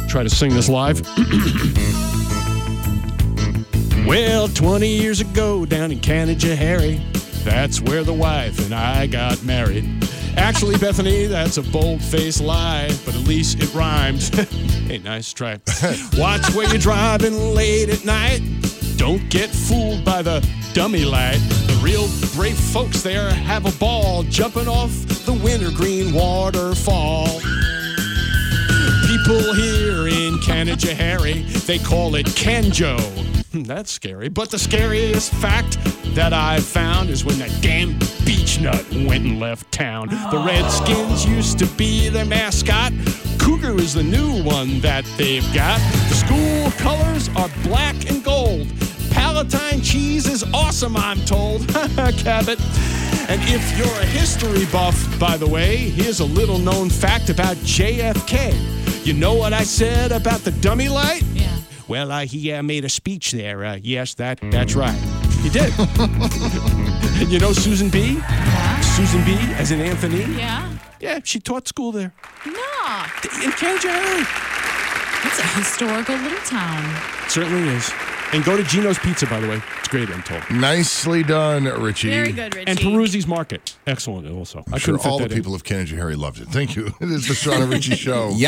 Try to sing this live. Well, 20 years ago down in Canajoharie, that's where the wife and I got married. Actually, Bethany, that's a bold-faced lie, but at least it rhymes. Hey, nice try. Watch where you're driving late at night. Don't get fooled by the dummy light. The real brave folks there have a ball jumping off the wintergreen waterfall. People here in Canajoharie, they call it Canjo. That's scary. But the scariest fact that I've found is when that damn beach nut went and left town. The Redskins used to be their mascot. Cougar is the new one that they've got. The school colors are black and gold. Palatine cheese is awesome, I'm told. Cabot. And if you're a history buff, by the way, here's a little known fact about JFK. You know what I said about the dummy light? Yeah. Well, he made a speech there. Yes, that's right. He did. And you know Susan B? Yeah. Susan B, as in Anthony? Yeah. Yeah, she taught school there. No. In Canajoharie. It's a historical little town. It certainly is. And go to Gino's Pizza, by the way. It's great, I'm told. Nicely done, Richie. Very good, Richie. And Peruzzi's Market. Excellent also. I'm sure all the people of Canajoharie loved it. Thank you. It is the Sean and Richie Show.